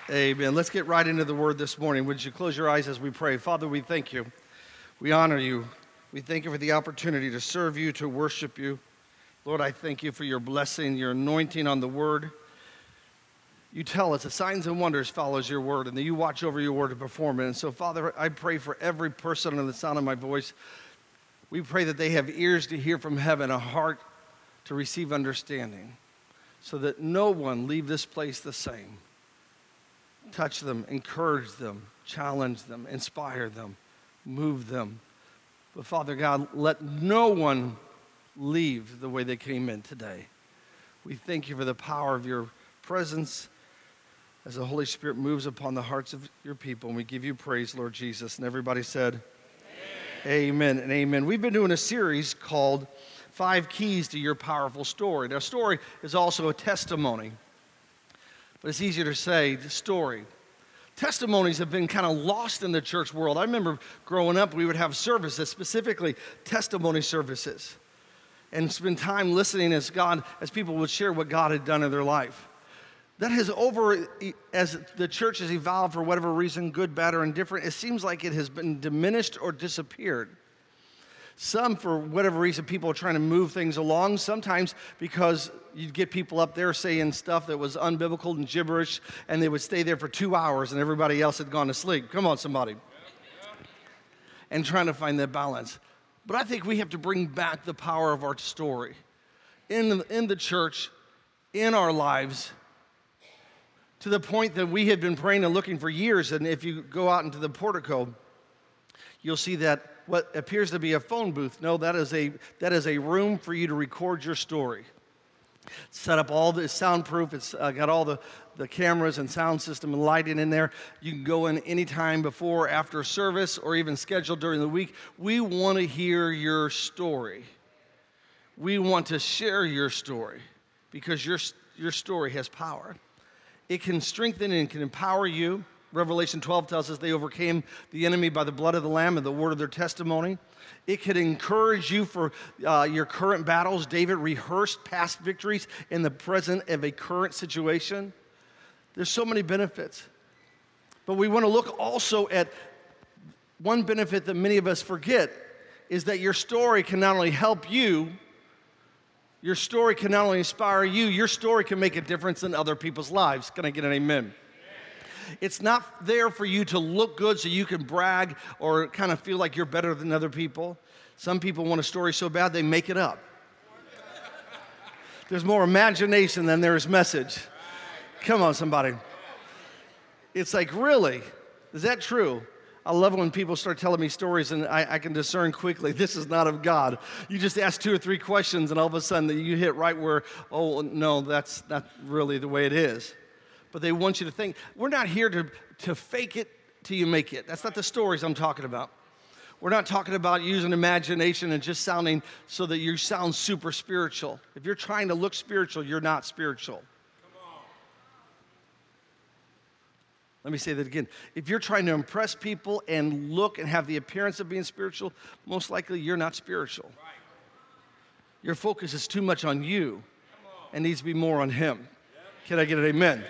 Amen. Let's get right into the word this morning. Would you close your eyes as we pray? Father, we thank you. We honor you. We thank you for the opportunity to serve you, to worship you. Lord, I thank you for your blessing, your anointing on the word. You tell us the signs and wonders follows your word, and that you watch over your word to perform it. And so, Father, I pray for every person under the sound of my voice. We pray that they have ears to hear from heaven, a heart to receive understanding, so that no one leave this place the same. Touch them, encourage them, challenge them, inspire them, move them. But Father God, let no one leave the way they came in today. We thank you for the power of your presence as the Holy Spirit moves upon the hearts of your people. And we give you praise, Lord Jesus. And everybody said, amen and amen. We've been doing a series called 5 Keys to Your Powerful Story. Now, story is also a testimony. But it's easier to say the story. Testimonies have been kind of lost in the church world. I remember growing up, we would have services, specifically testimony services, and spend time listening as people would share what God had done in their life. That has as the church has evolved for whatever reason, good, bad, or indifferent, it seems like it has been diminished or disappeared. Some, for whatever reason, people are trying to move things along. Sometimes because you'd get people up there saying stuff that was unbiblical and gibberish, and they would stay there for 2 hours and everybody else had gone to sleep. Come on, somebody. And trying to find that balance. But I think we have to bring back the power of our story in the church, in our lives, to the point that we had been praying and looking for years. And if you go out into the portico, you'll see that what appears to be a phone booth. No, that is a room for you to record your story. Set up all the soundproof. It's got all the cameras and sound system and lighting in there. You can go in anytime before or after service or even scheduled during the week. We want to hear your story. We want to share your story because your story has power. It can strengthen and can empower you. Revelation 12 tells us they overcame the enemy by the blood of the Lamb and the word of their testimony. It could encourage you for your current battles. David rehearsed past victories in the present of a current situation. There's so many benefits. But we want to look also at one benefit that many of us forget is that your story can not only help you, your story can not only inspire you, your story can make a difference in other people's lives. Can I get an amen? It's not there for you to look good so you can brag or kind of feel like you're better than other people. Some people want a story so bad they make it up. There's more imagination than there is message. Come on, somebody. It's like, really? Is that true? I love when people start telling me stories and I can discern quickly, this is not of God. You just ask 2 or 3 questions and all of a sudden you hit right where, oh, no, that's not really the way it is. But they want you to think. We're not here to fake it till you make it. That's not the stories I'm talking about. We're not talking about using imagination and just sounding so that you sound super spiritual. If you're trying to look spiritual, you're not spiritual. Come on. Let me say that again. If you're trying to impress people and look and have the appearance of being spiritual, most likely you're not spiritual. Right. Your focus is too much on you and needs to be more on Him. Yep. Can I get an amen?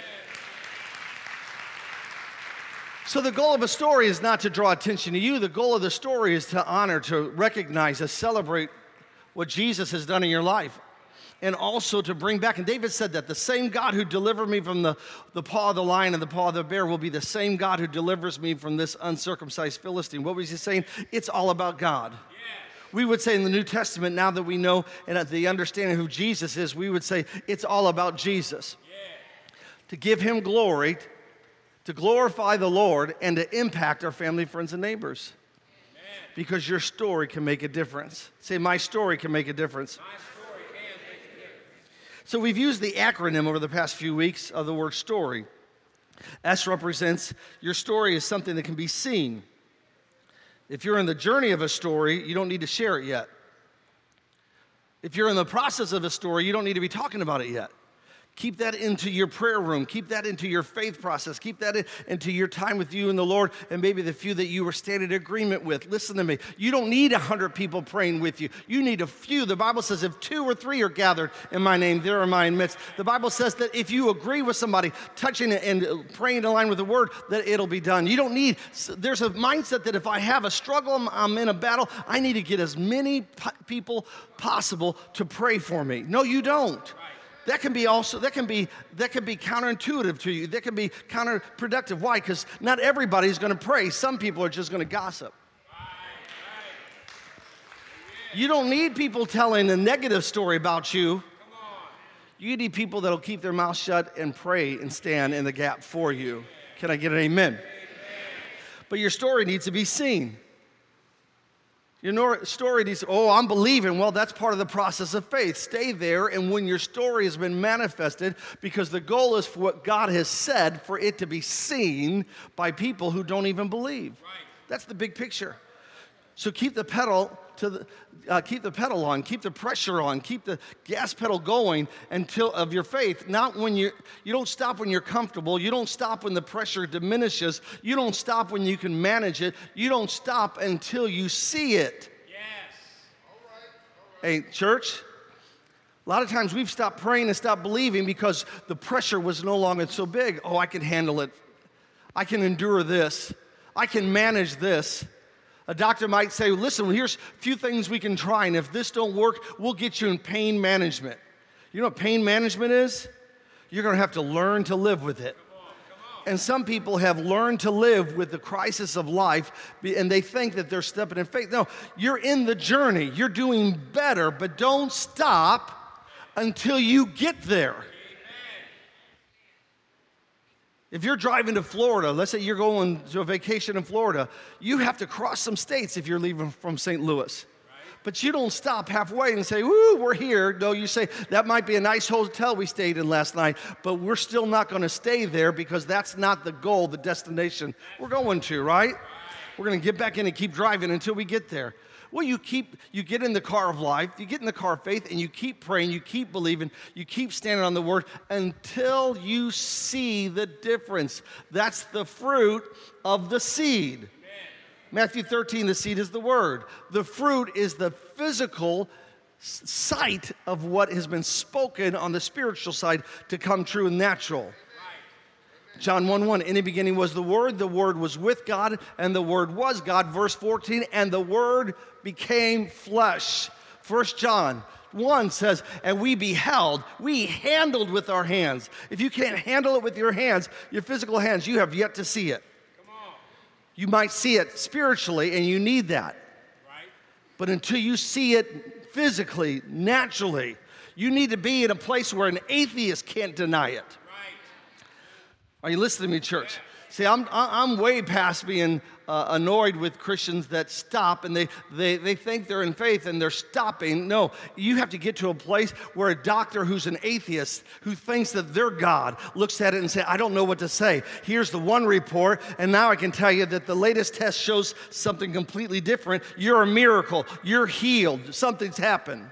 So the goal of a story is not to draw attention to you. The goal of the story is to honor, to recognize, to celebrate what Jesus has done in your life. And also to bring back, and David said that the same God who delivered me from the paw of the lion and the paw of the bear will be the same God who delivers me from this uncircumcised Philistine. What was he saying? It's all about God. Yeah. We would say in the New Testament, now that we know and at the understanding of who Jesus is, we would say it's all about Jesus. Yeah. To give Him glory, to glorify the Lord, and to impact our family, friends, and neighbors. Amen. Because your story can make a difference. Say, my story can make a difference. My story can make a difference. So we've used the acronym over the past few weeks of the word story. S represents your story is something that can be seen. If you're in the journey of a story, you don't need to share it yet. If you're in the process of a story, you don't need to be talking about it yet. Keep that into your prayer room. Keep that into your faith process. Keep that into your time with you and the Lord and maybe the few that you were standing in agreement with. Listen to me. You don't need 100 people praying with you. You need a few. The Bible says if 2 or 3 are gathered in my name, there in my midst. The Bible says that if you agree with somebody, touching it and praying in line with the word, that it'll be done. You don't need, there's a mindset that if I have a struggle, I'm in a battle, I need to get as many people possible to pray for me. No, you don't. That can be counterintuitive to you. That can be counterproductive. Why? Because not everybody's going to pray. Some people are just going to gossip. You don't need people telling a negative story about you. You need people that'll keep their mouth shut and pray and stand in the gap for you. Can I get an amen? But your story needs to be seen. Your story needs, I'm believing. Well, that's part of the process of faith. Stay there, and when your story has been manifested, because the goal is for what God has said, for it to be seen by people who don't even believe. Right. That's the big picture. So keep the pedal on, keep the pressure on, keep the gas pedal going until of your faith. Not when you don't stop when you're comfortable. You don't stop when the pressure diminishes. You don't stop when you can manage it. You don't stop until you see it. Yes. All right. Hey, church, a lot of times we've stopped praying and stopped believing because the pressure was no longer so big. I can handle it. I can endure this. I can manage this. A doctor might say, listen, here's a few things we can try, and if this don't work, we'll get you in pain management. You know what pain management is? You're going to have to learn to live with it. Come on. And some people have learned to live with the crisis of life, and they think that they're stepping in faith. No, you're in the journey. You're doing better, but don't stop until you get there. If you're driving to Florida, let's say you're going to a vacation in Florida, you have to cross some states if you're leaving from St. Louis. Right. But you don't stop halfway and say, woo, we're here. No, you say, that might be a nice hotel we stayed in last night, but we're still not going to stay there because that's not the goal, the destination we're going to, right? We're going to get back in and keep driving until we get there. Well, you get in the car of life, you get in the car of faith, and you keep praying, you keep believing, you keep standing on the word until you see the difference. That's the fruit of the seed. Amen. Matthew 13, the seed is the word. The fruit is the physical sight of what has been spoken on the spiritual side to come true and natural. John 1:1, in the beginning was the Word was with God, and the Word was God. Verse 14, and the Word became flesh. 1 John 1 says, and we beheld, we handled with our hands. If you can't handle it with your hands, your physical hands, you have yet to see it. Come on. You might see it spiritually, and you need that. Right. But until you see it physically, naturally, you need to be in a place where an atheist can't deny it. Are you listening to me, church? See, I'm way past being annoyed with Christians that stop and they think they're in faith and they're stopping. No, you have to get to a place where a doctor who's an atheist, who thinks that they're God, looks at it and says, I don't know what to say. Here's the one report, and now I can tell you that the latest test shows something completely different. You're a miracle. You're healed. Something's happened.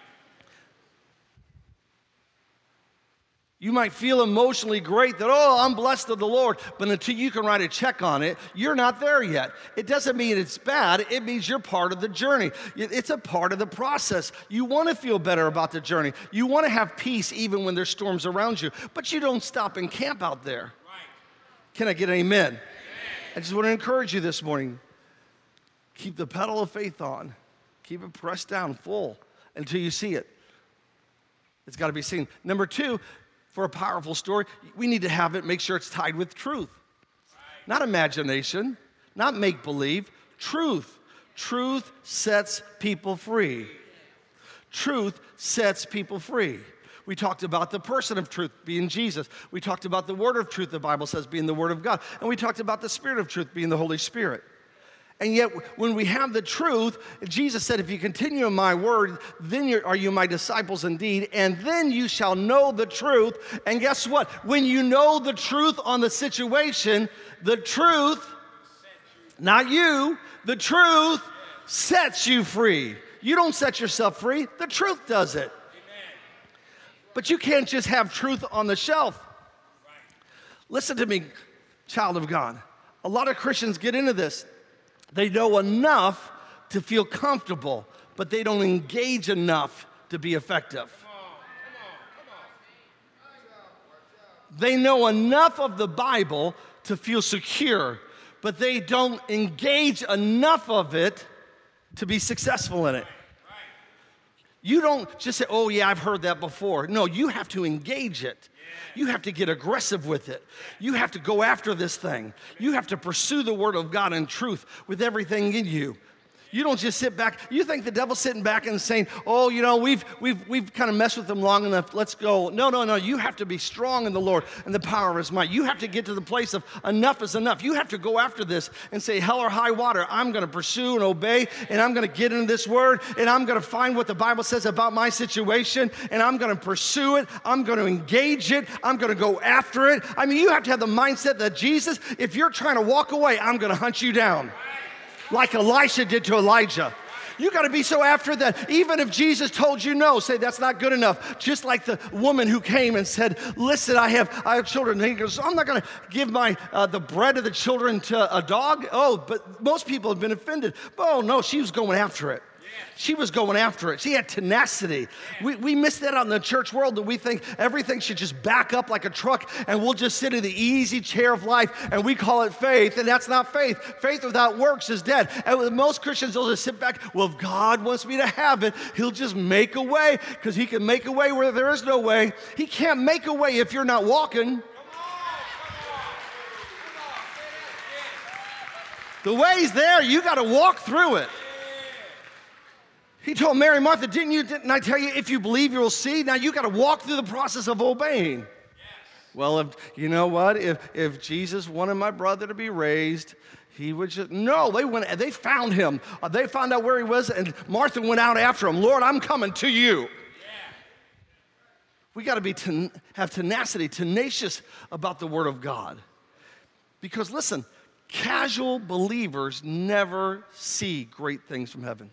You might feel emotionally great that, I'm blessed of the Lord, but until you can write a check on it, you're not there yet. It doesn't mean it's bad. It means you're part of the journey. It's a part of the process. You want to feel better about the journey. You want to have peace even when there's storms around you, but you don't stop and camp out there. Right. Can I get an amen? Amen? I just want to encourage you this morning. Keep the pedal of faith on. Keep it pressed down full until you see it. It's got to be seen. Number 2, for a powerful story, we need to have it, make sure it's tied with truth. Not imagination, not make-believe, truth. Truth sets people free. Truth sets people free. We talked about the person of truth being Jesus. We talked about the word of truth, the Bible says, being the word of God. And we talked about the spirit of truth being the Holy Spirit. And yet, when we have the truth, Jesus said, if you continue in my word, then are you my disciples indeed, and then you shall know the truth. And guess what? When you know the truth on the situation, the truth, not you, the truth sets you free. You don't set yourself free. The truth does it. But you can't just have truth on the shelf. Listen to me, child of God. A lot of Christians get into this. They know enough to feel comfortable, but they don't engage enough to be effective. They know enough of the Bible to feel secure, but they don't engage enough of it to be successful in it. You don't just say, oh yeah, I've heard that before. No, you have to engage it. You have to get aggressive with it. You have to go after this thing. You have to pursue the Word of God in truth with everything in you. You don't just sit back. You think the devil's sitting back and saying, oh, you know, we've kind of messed with them long enough. Let's go. No. You have to be strong in the Lord and the power of His might. You have to get to the place of enough is enough. You have to go after this and say, hell or high water, I'm going to pursue and obey, and I'm going to get into this Word, and I'm going to find what the Bible says about my situation, and I'm going to pursue it. I'm going to engage it. I'm going to go after it. I mean, you have to have the mindset that Jesus, if you're trying to walk away, I'm going to hunt you down. Like Elisha did to Elijah. You got to be so after that. Even if Jesus told you no, say that's not good enough. Just like the woman who came and said, listen, I have children. And he goes, I'm not going to give the bread of the children to a dog. Oh, but most people have been offended. Oh, no, she was going after it. She was going after it. She had tenacity. We miss that out in the church world, that we think everything should just back up like a truck and we'll just sit in the easy chair of life and we call it faith, and that's not faith. Faith without works is dead. And most Christians will just sit back, well, if God wants me to have it, He'll just make a way, because He can make a way where there is no way. He can't make a way if you're not walking. The way's there. You got to walk through it. He told Mary, Martha, didn't I tell you, if you believe, you will see? Now you got to walk through the process of obeying. Yes. Well, you know what? If Jesus wanted my brother to be raised, He would just, no, they found him. They found out where he was, and Martha went out after him. Lord, I'm coming to you. Yeah. We got to have tenacity, tenacious about the Word of God. Because listen, casual believers never see great things from heaven.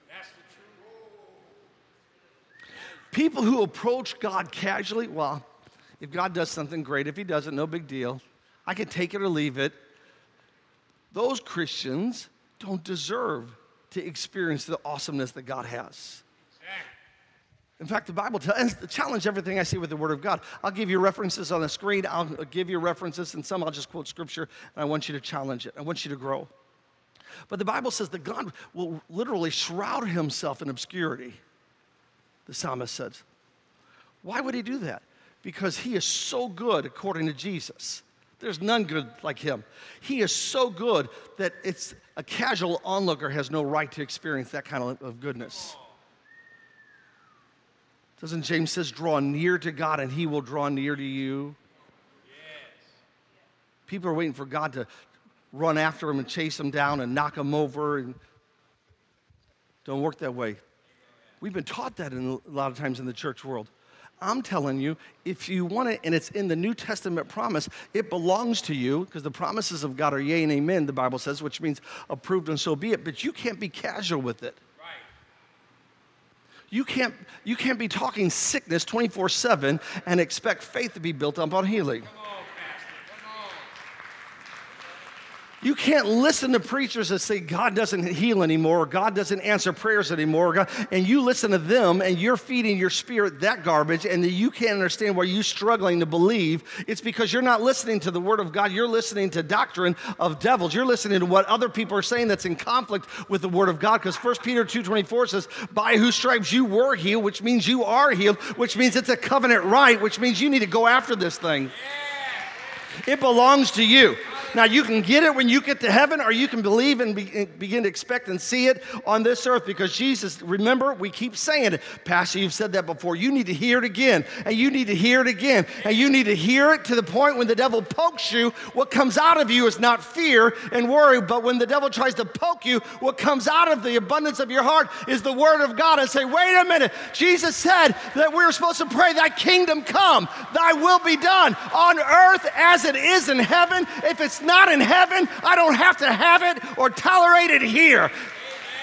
People who approach God casually, well, if God does something great, if He doesn't, no big deal. I can take it or leave it. Those Christians don't deserve to experience the awesomeness that God has. In fact, the Bible challenge everything I see with the Word of God. I'll give you references on the screen. I'll give you references, and some I'll just quote Scripture, and I want you to challenge it. I want you to grow. But the Bible says that God will literally shroud Himself in obscurity. The psalmist says. Why would He do that? Because He is so good, according to Jesus. There's none good like Him. He is so good that it's a casual onlooker has no right to experience that kind of goodness. Doesn't James says, draw near to God and He will draw near to you? Yes. People are waiting for God to run after them and chase them down and knock them over. And don't work that way. We've been taught that a lot of times in the church world. I'm telling you, if you want it, and it's in the New Testament promise, it belongs to you, because the promises of God are yea and amen, the Bible says, which means approved and so be it. But you can't be casual with it. Right. You can't be talking sickness 24/7 and expect faith to be built up on healing. You can't listen to preachers that say God doesn't heal anymore, or God doesn't answer prayers anymore, and you listen to them and you're feeding your spirit that garbage, and you can't understand why you're struggling to believe. It's because you're not listening to the Word of God. You're listening to doctrine of devils. You're listening to what other people are saying that's in conflict with the Word of God, because 1 Peter 2:24 says, by whose stripes you were healed, which means you are healed, which means it's a covenant right, which means you need to go after this thing. Yeah. It belongs to you. Now, you can get it when you get to heaven, or you can believe and begin to expect and see it on this earth, because Jesus, remember, we keep saying it. Pastor, you've said that before. You need to hear it again, and you need to hear it again, and you need to hear it to the point when the devil pokes you, what comes out of you is not fear and worry, but when the devil tries to poke you, what comes out of the abundance of your heart is the Word of God, and say, wait a minute, Jesus said that we're supposed to pray, thy kingdom come, thy will be done on earth as it is in heaven. If it's not in heaven, I don't have to have it or tolerate it here. Amen,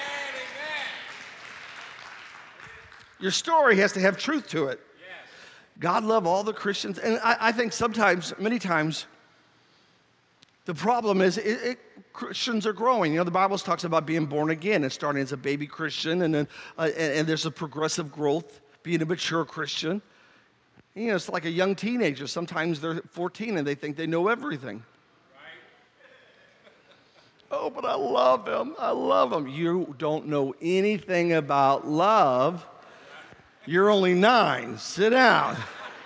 amen. Your story has to have truth to it. Yes. God love all the Christians. And I think sometimes, many times, the problem is Christians are growing. You know, the Bible talks about being born again and starting as a baby Christian, and then and there's a progressive growth, being a mature Christian. You know, it's like a young teenager. Sometimes they're 14 and they think they know everything. Oh, but I love him. I love him. You don't know anything about love. You're only 9. Sit down.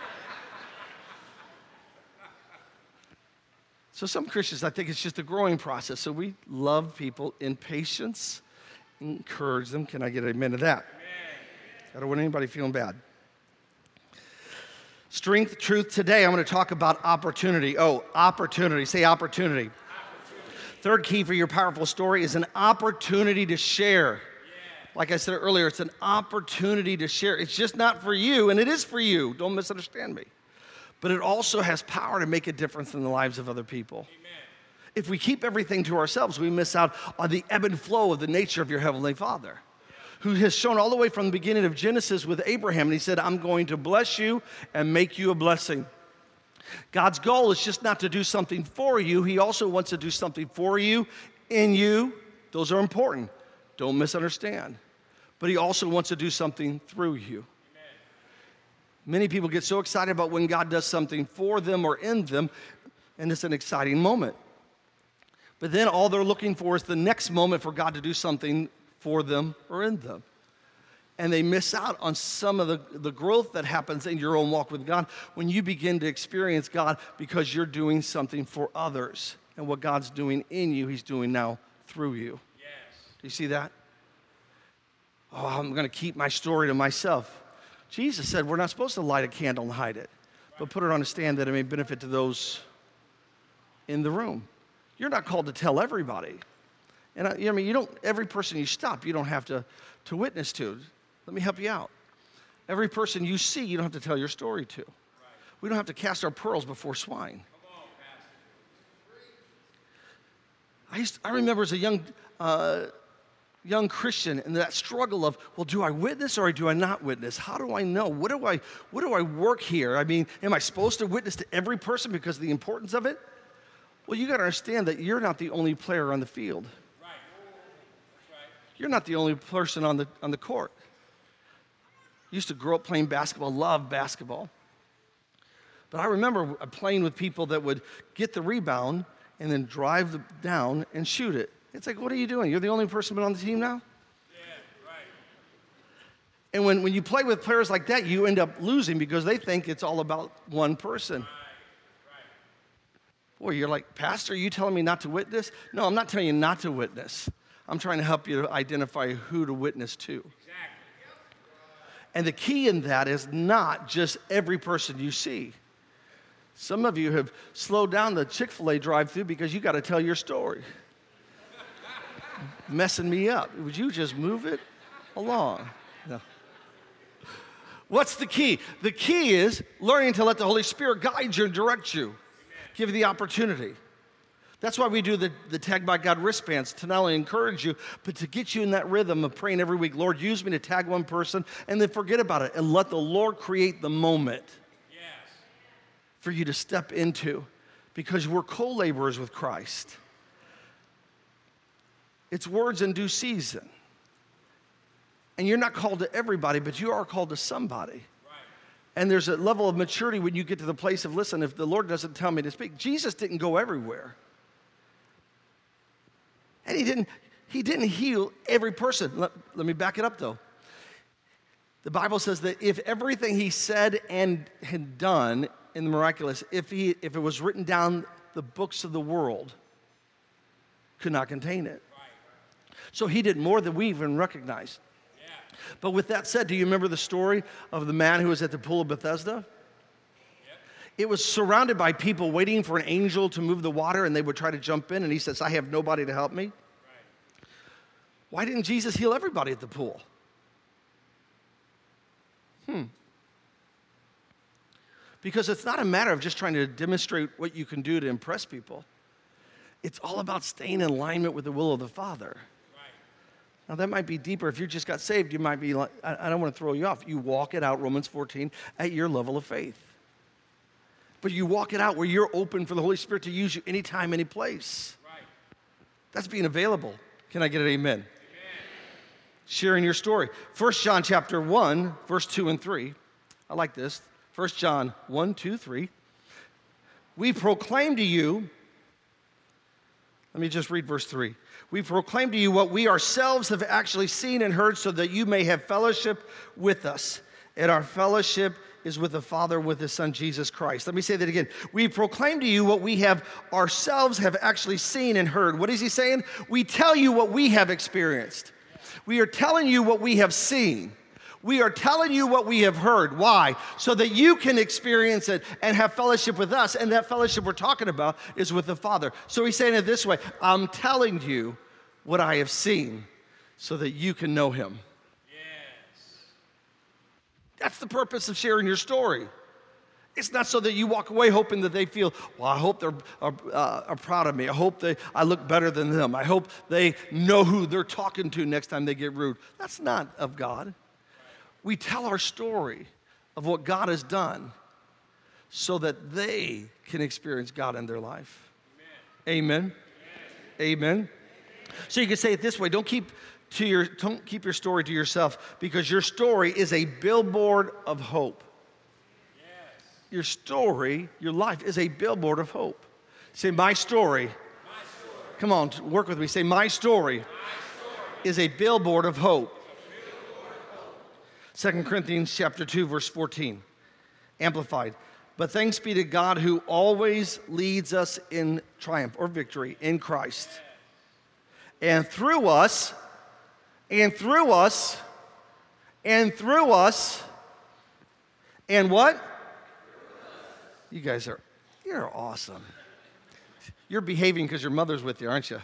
So some Christians, I think it's just a growing process. So we love people in patience, encourage them. Can I get an amen to that? I don't want anybody feeling bad. Strength, truth. Today I'm going to talk about opportunity. Oh, opportunity. Say opportunity. Third key for your powerful story is an opportunity to share. Like I said earlier, it's an opportunity to share. It's just not for you, and it is for you. Don't misunderstand me. But it also has power to make a difference in the lives of other people. Amen. If we keep everything to ourselves, we miss out on the ebb and flow of the nature of your Heavenly Father, who has shown all the way from the beginning of Genesis with Abraham, and he said, I'm going to bless you and make you a blessing. God's goal is just not to do something for you. He also wants to do something for you, in you. Those are important. Don't misunderstand. But he also wants to do something through you. Many people get so excited about when God does something for them or in them, and it's an exciting moment. But then all they're looking for is the next moment for God to do something for them or in them. And they miss out on some of the growth that happens in your own walk with God when you begin to experience God because you're doing something for others. And what God's doing in you, he's doing now through you. Yes. Do you see that? Oh, I'm going to keep my story to myself. Jesus said we're not supposed to light a candle and hide it, but put it on a stand that it may benefit to those in the room. You're not called to tell everybody. And I mean, you don't, every person you stop, you don't have to witness to. Let me help you out. Every person you see, you don't have to tell your story to. We don't have to cast our pearls before swine. I remember as a young Christian and that struggle of, well, do I witness or do I not witness? How do I know? What do I work here? I mean, am I supposed to witness to every person because of the importance of it? Well, you got to understand that you're not the only player on the field. Right. You're not the only person on the court. I used to grow up playing basketball, love basketball. But I remember playing with people that would get the rebound and then drive down and shoot it. It's like, what are you doing? You're the only person on the team now? Yeah, right. And when you play with players like that, you end up losing because they think it's all about one person. Right. Boy, you're like, Pastor, are you telling me not to witness? No, I'm not telling you not to witness. I'm trying to help you identify who to witness to. Exactly. And the key in that is not just every person you see. Some of you have slowed down the Chick-fil-A drive-thru because you got to tell your story. Messing me up. Would you just move it along? No. What's the key? The key is learning to let the Holy Spirit guide you and direct you. Give you the opportunity. That's why we do the Tag by God wristbands, to not only encourage you, but to get you in that rhythm of praying every week. Lord, use me to tag one person, and then forget about it, and let the Lord create the moment for you to step into, because we're co-laborers with Christ. It's words in due season. And you're not called to everybody, but you are called to somebody. Right. And there's a level of maturity when you get to the place of, listen, if the Lord doesn't tell me to speak, Jesus didn't go everywhere. And he didn't heal every person. Let me back it up, though. The Bible says that if everything he said and had done in the miraculous, if it was written down, the books of the world could not contain it. So he did more than we even recognized. Yeah. But with that said, do you remember the story of the man who was at the pool of Bethesda? Yep. It was surrounded by people waiting for an angel to move the water, and they would try to jump in, and he says, I have nobody to help me. Right. Why didn't Jesus heal everybody at the pool? Because it's not a matter of just trying to demonstrate what you can do to impress people. It's all about staying in alignment with the will of the Father. Now, that might be deeper. If you just got saved, you might be like, I don't want to throw you off. You walk it out, Romans 14, at your level of faith. But you walk it out where you're open for the Holy Spirit to use you anytime, any place. Right. That's being available. Can I get an amen? Amen? Sharing your story. 1 John chapter 1, verse 2 and 3. I like this. 1 John 1, 2, 3. We proclaim to you, let me just read verse 3. We proclaim to you what we ourselves have actually seen and heard so that you may have fellowship with us. And our fellowship is with the Father, with His Son, Jesus Christ. Let me say that again. We proclaim to you what we have ourselves have actually seen and heard. What is he saying? We tell you what we have experienced. We are telling you what we have seen. We are telling you what we have heard. Why? So that you can experience it and have fellowship with us. And that fellowship we're talking about is with the Father. So he's saying it this way. I'm telling you what I have seen so that you can know Him. Yes. That's the purpose of sharing your story. It's not so that you walk away hoping that they feel, well, I hope they're proud of me. I hope I look better than them. I hope they know who they're talking to next time they get rude. That's not of God. We tell our story of what God has done so that they can experience God in their life. Amen. Amen. Amen. So you can say it this way, don't keep your story to yourself, because your story is a billboard of hope. Yes. Your story, your life is a billboard of hope. Say, my story. Come on, work with me. Say, my story is a billboard of hope. 2 Corinthians chapter 2, verse 14, Amplified. But thanks be to God who always leads us in triumph or victory in Christ. And through us, and through us, and through us, and what? You guys you're awesome. You're behaving because your mother's with you, aren't you?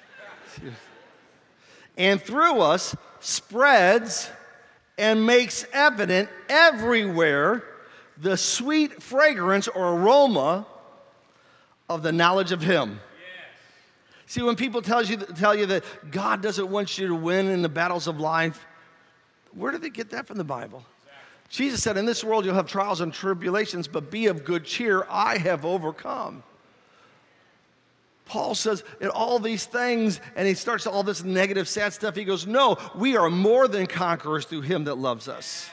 And through us spreads and makes evident everywhere the sweet fragrance or aroma of the knowledge of Him. Yes. See, when people tell you that God doesn't want you to win in the battles of life, where do they get that from the Bible? Exactly. Jesus said, in this world you'll have trials and tribulations, but be of good cheer, I have overcome. Paul says in all these things, and he starts all this negative, sad stuff. He goes, no, we are more than conquerors through Him that loves us.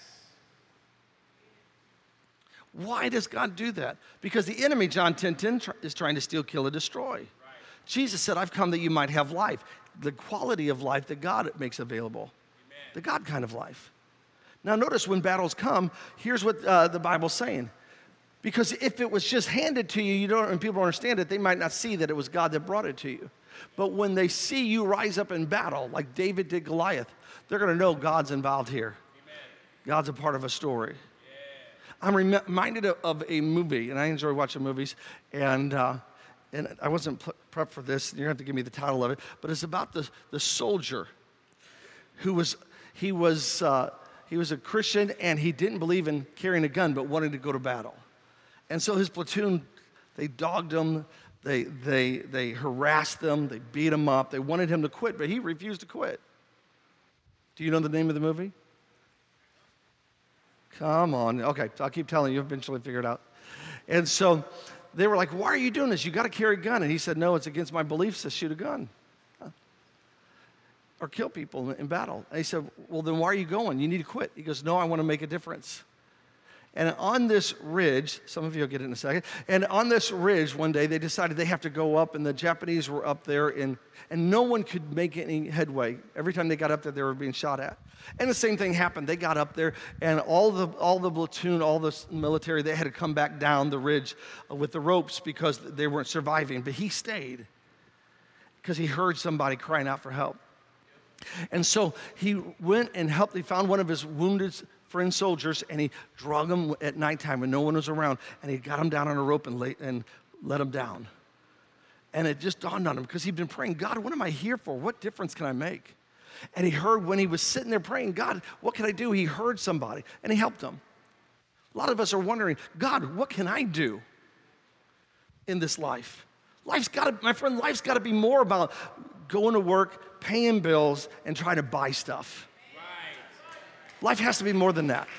Yes. Why does God do that? Because the enemy, John 10:10, is trying to steal, kill, and destroy. Right. Jesus said, I've come that you might have life, the quality of life that God makes available, amen, the God kind of life. Now notice when battles come, here's what the Bible's saying. Because if it was just handed to you, and people don't understand it, they might not see that it was God that brought it to you. But when they see you rise up in battle, like David did Goliath, they're going to know God's involved here. Amen. God's a part of a story. Yeah. I'm reminded of a movie, and I enjoy watching movies, and I wasn't prepped for this. You're going to have to give me the title of it, but it's about the soldier who was a Christian, and he didn't believe in carrying a gun, but wanted to go to battle. And so his platoon, they dogged him, they harassed them, they beat him up, they wanted him to quit, but he refused to quit. Do you know the name of the movie? Come on. Okay, I'll keep telling you, eventually figure it out. And so they were like, why are you doing this? You got to carry a gun. And he said, no, it's against my beliefs to shoot a gun or kill people in battle. And he said, well, then why are you going? You need to quit. He goes, no, I want to make a difference. And on this ridge, some of you will get it in a second, and on this ridge one day they decided they have to go up, and the Japanese were up there, and no one could make any headway. Every time they got up there, they were being shot at. And the same thing happened. They got up there, and all the platoon, all the military, they had to come back down the ridge with the ropes because they weren't surviving. But he stayed because he heard somebody crying out for help. And so he went and helped. He found one of his wounded friend soldiers, and he drug him at nighttime when no one was around, and he got him down on a rope and let him down. And it just dawned on him, because he'd been praying, God, what am I here for? What difference can I make? And he heard, when he was sitting there praying, God, what can I do? He heard somebody, and he helped him. A lot of us are wondering, God, what can I do in this life? My friend, life's got to be more about going to work, paying bills, and trying to buy stuff. Life has to be more than that.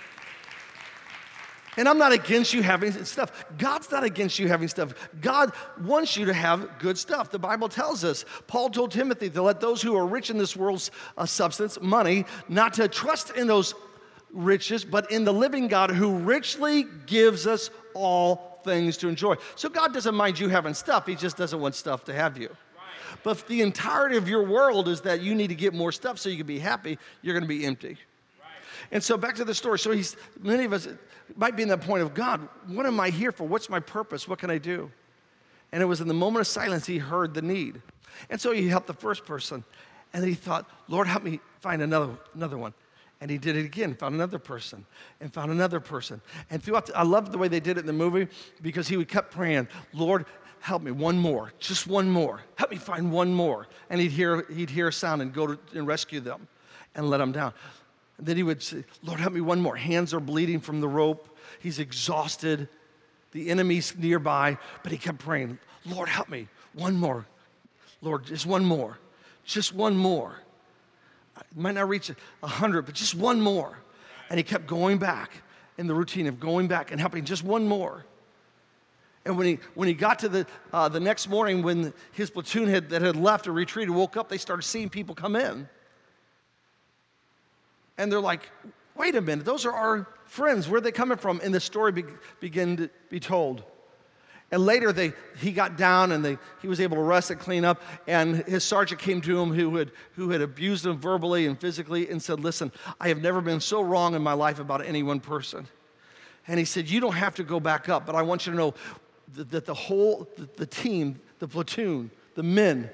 And I'm not against you having stuff. God's not against you having stuff. God wants you to have good stuff. The Bible tells us, Paul told Timothy to let those who are rich in this world's substance, money, not to trust in those riches, but in the living God who richly gives us all things to enjoy. So God doesn't mind you having stuff. He just doesn't want stuff to have you. But if the entirety of your world is that you need to get more stuff so you can be happy, you're going to be empty. And so back to the story. So many of us might be in that point of, God, what am I here for? What's my purpose? What can I do? And it was in the moment of silence he heard the need. And so he helped the first person. And he thought, Lord, help me find another one. And he did it again, found another person, and found another person. And I loved the way they did it in the movie because he kept praying, Lord, help me, one more, just one more. Help me find one more. And he'd hear a sound and go and rescue them and let them down. And then he would say, Lord, help me one more. Hands are bleeding from the rope. He's exhausted. The enemy's nearby, but he kept praying, Lord, help me, one more. Lord, just one more, just one more. It might not reach 100, but just one more. And he kept going back in the routine of going back and helping just one more. And when he got to the next morning, when his platoon that had left or retreated woke up, they started seeing people come in. And they're like, wait a minute, those are our friends. Where are they coming from? And the story began to be told. And later he got down and he was able to rest and clean up. And his sergeant came to him who had abused him verbally and physically and said, listen, I have never been so wrong in my life about any one person. And he said, you don't have to go back up, but I want you to know that the team, the platoon, the men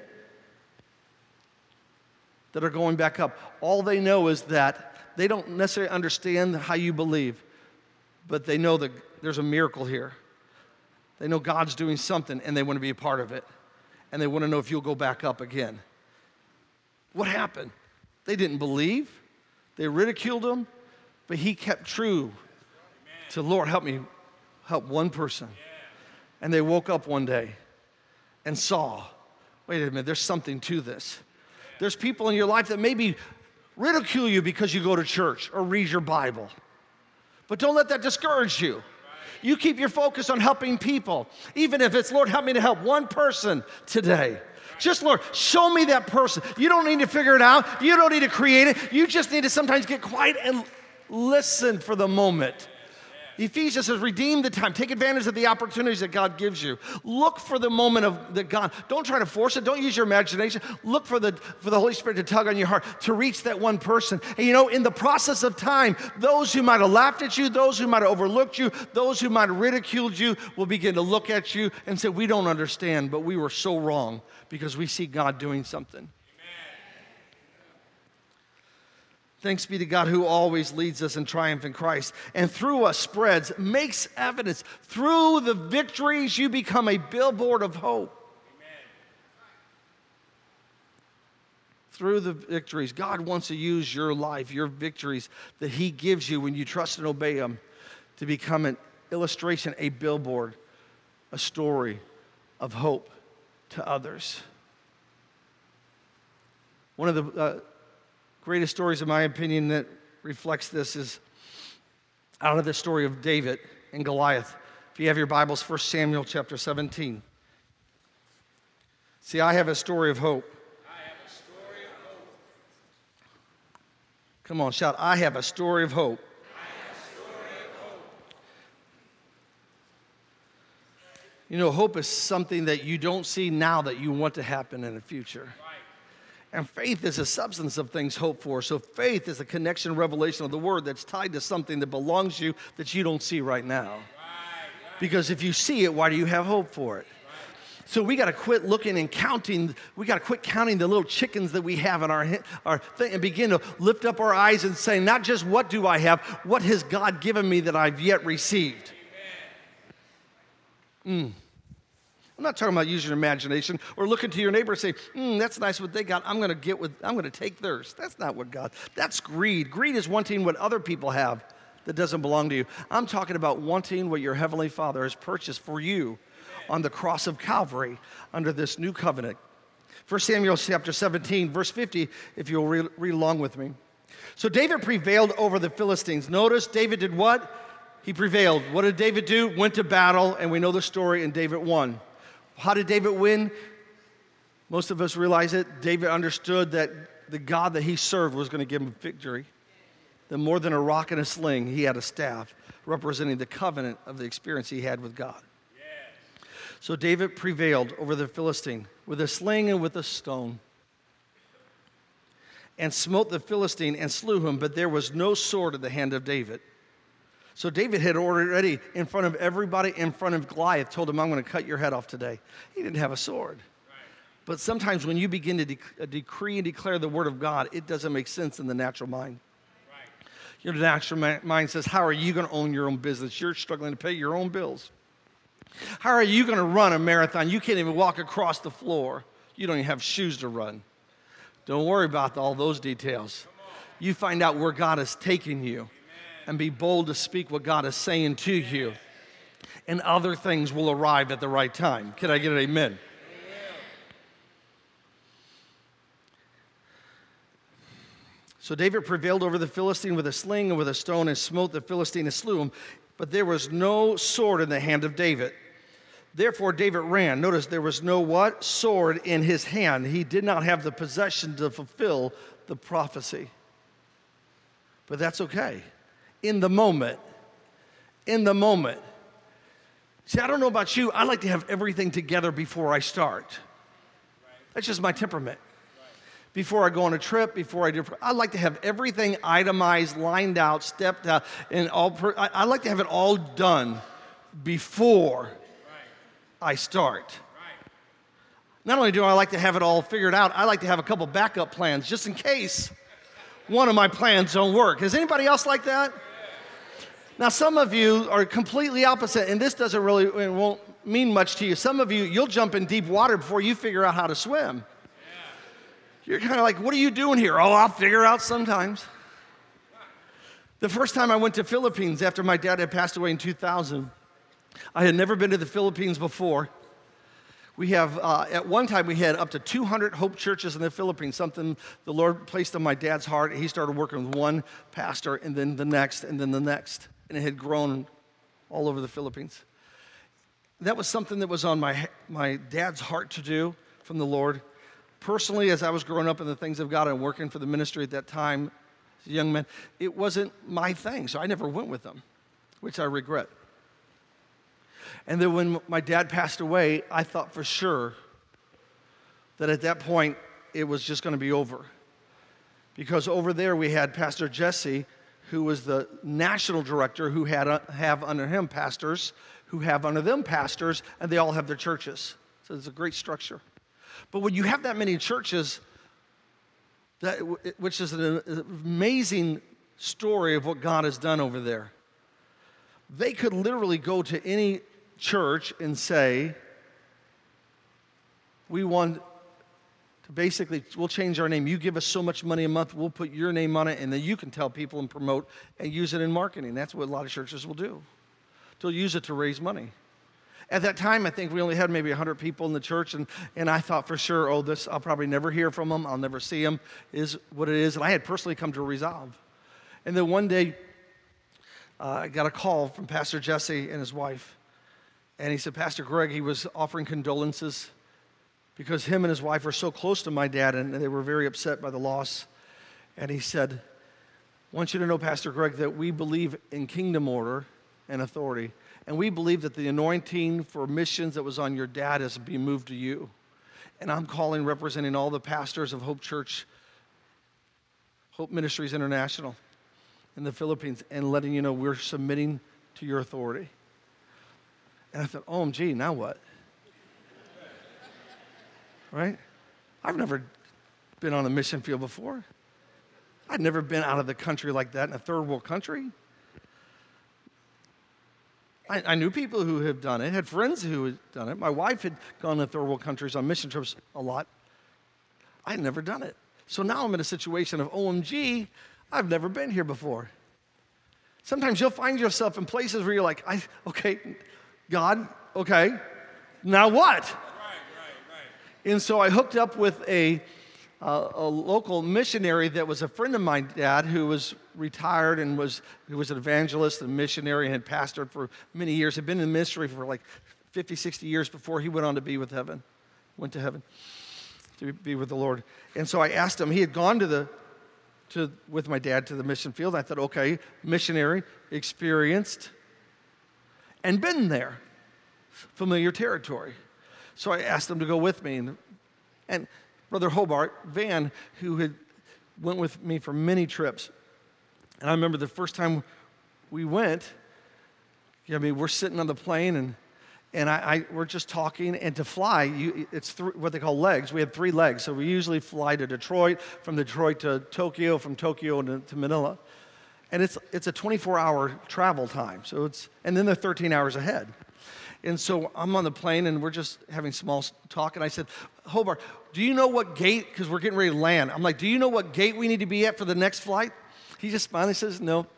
that are going back up, all they know is that they don't necessarily understand how you believe, but they know that there's a miracle here. They know God's doing something, and they want to be a part of it. And they want to know if you'll go back up again. What happened? They didn't believe. They ridiculed him, but he kept true to, Lord, help me help one person. And they woke up one day and saw, wait a minute, there's something to this. There's people in your life that maybe ridicule you because you go to church or read your Bible. But don't let that discourage you. You keep your focus on helping people. Even if it's, Lord, help me to help one person today. Just, Lord, show me that person. You don't need to figure it out. You don't need to create it. You just need to sometimes get quiet and listen for the moment. Ephesians says, redeem the time. Take advantage of the opportunities that God gives you. Look for the moment of that God. Don't try to force it. Don't use your imagination. Look for the Holy Spirit to tug on your heart to reach that one person. And in the process of time, those who might have laughed at you, those who might have overlooked you, those who might have ridiculed you will begin to look at you and say, we don't understand, but we were so wrong because we see God doing something. Thanks be to God who always leads us in triumph in Christ and through us spreads, makes evidence. Through the victories, you become a billboard of hope. Amen. Through the victories, God wants to use your life, your victories that he gives you when you trust and obey him to become an illustration, a billboard, a story of hope to others. One of the greatest stories, in my opinion, that reflects this is out of the story of David and Goliath. If you have your Bibles, 1 Samuel chapter 17. See, I have a story of hope. I have a story of hope. Come on, shout, I have a story of hope. I have a story of hope. Hope is something that you don't see now that you want to happen in the future. And faith is a substance of things hoped for. So faith is a connection, revelation of the word that's tied to something that belongs to you that you don't see right now. Because if you see it, why do you have hope for it? So we got to quit looking and counting. We got to quit counting the little chickens that we have in our thing and begin to lift up our eyes and say, not just what do I have, what has God given me that I've yet received? I'm not talking about using your imagination or looking to your neighbor and say, that's nice what they got. I'm going to take theirs. That's not what God, that's greed. Greed is wanting what other people have that doesn't belong to you. I'm talking about wanting what your Heavenly Father has purchased for you on the cross of Calvary under this new covenant. 1 Samuel chapter 17, verse 50, if you'll read along with me. So David prevailed over the Philistines. Notice David did what? He prevailed. What did David do? Went to battle, and we know the story, and David won. How did David win? Most of us realize it. David understood that the God that he served was going to give him victory. That more than a rock and a sling, he had a staff representing the covenant of the experience he had with God. Yeah. So David prevailed over the Philistine with a sling and with a stone, and smote the Philistine and slew him, but there was no sword in the hand of David. So David had already, in front of everybody, in front of Goliath, told him, I'm going to cut your head off today. He didn't have a sword. Right. But sometimes when you begin to decree and declare the word of God, it doesn't make sense in the natural mind. Right. Your natural mind says, how are you going to own your own business? You're struggling to pay your own bills. How are you going to run a marathon? You can't even walk across the floor. You don't even have shoes to run. Don't worry about all those details. You find out where God is taking you and be bold to speak what God is saying to you. And other things will arrive at the right time. Can I get an amen? So David prevailed over the Philistine with a sling and with a stone and smote the Philistine and slew him. But there was no sword in the hand of David. Therefore, David ran. Notice there was no what? Sword in his hand. He did not have the possession to fulfill the prophecy. But that's okay. In the moment. See, I don't know about you. I like to have everything together before I start. That's just my temperament. Before I go on a trip, I like to have everything itemized, lined out, stepped out, and I like to have it all done before I start. Not only do I like to have it all figured out, I like to have a couple backup plans just in case one of my plans don't work. Is anybody else like that? Now, some of you are completely opposite, and this doesn't really, it won't mean much to you. Some of you, you'll jump in deep water before you figure out how to swim. You're kind of like, what are you doing here? Oh, I'll figure out sometimes. The first time I went to Philippines after my dad had passed away in 2000, I had never been to the Philippines before. We have, at one time, we had up to 200 Hope churches in the Philippines, something the Lord placed on my dad's heart. He started working with one pastor, and then the next, and then the next. And it had grown all over the Philippines. That was something that was on my dad's heart to do from the Lord. Personally, as I was growing up in the things of God and working for the ministry at that time, as a young man, it wasn't my thing, so I never went with them, which I regret. And then when my dad passed away, I thought for sure that at that point, it was just going to be over. Because over there, we had Pastor Jesse, who was the national director, who have under him pastors, who have under them pastors, and they all have their churches. So it's a great structure. But when you have that many churches, which is an amazing story of what God has done over there, they could literally go to any church and say, we want to basically, we'll change our name. You give us so much money a month, we'll put your name on it, and then you can tell people and promote and use it in marketing. That's what a lot of churches will do. They'll use it to raise money. At that time, I think we only had maybe 100 people in the church, and I thought for sure, I'll probably never hear from them, I'll never see them, is what it is. And I had personally come to a resolve. And then one day, I got a call from Pastor Jesse and his wife. And he said, Pastor Greg, he was offering condolences because him and his wife were so close to my dad, and they were very upset by the loss. And he said, I want you to know, Pastor Greg, that we believe in kingdom order and authority. And we believe that the anointing for missions that was on your dad is being moved to you. And I'm calling, representing all the pastors of Hope Church, Hope Ministries International in the Philippines, and letting you know we're submitting to your authority. And I thought, OMG, now what? Right? I've never been on a mission field before. I'd never been out of the country like that in a third world country. I knew people who have done it, had friends who had done it. My wife had gone to third world countries on mission trips a lot. I had never done it. So now I'm in a situation of, OMG, I've never been here before. Sometimes you'll find yourself in places where you're like, okay, God, okay, now what? Right. And so I hooked up with a local missionary that was a friend of my dad who was retired and who was an evangelist and missionary and had pastored for many years, had been in ministry for like 50, 60 years before he went on to be with heaven, went to heaven to be with the Lord. And so I asked him, he had gone with my dad to the mission field. I thought, okay, missionary, experienced, and been there, familiar territory. So I asked him to go with me. And Brother Hobart Van, who had went with me for many trips, and I remember the first time we went, we're sitting on the plane, and we're just talking, and to fly, it's what they call legs. We had 3 legs, so we usually fly to Detroit, from Detroit to Tokyo, from Tokyo to Manila, and it's a 24-hour travel time. And then they're 13 hours ahead. And so I'm on the plane, and we're just having small talk, and I said, Hobart, do you know what gate, because we're getting ready to land. I'm like, do you know what gate we need to be at for the next flight? He just finally says, no.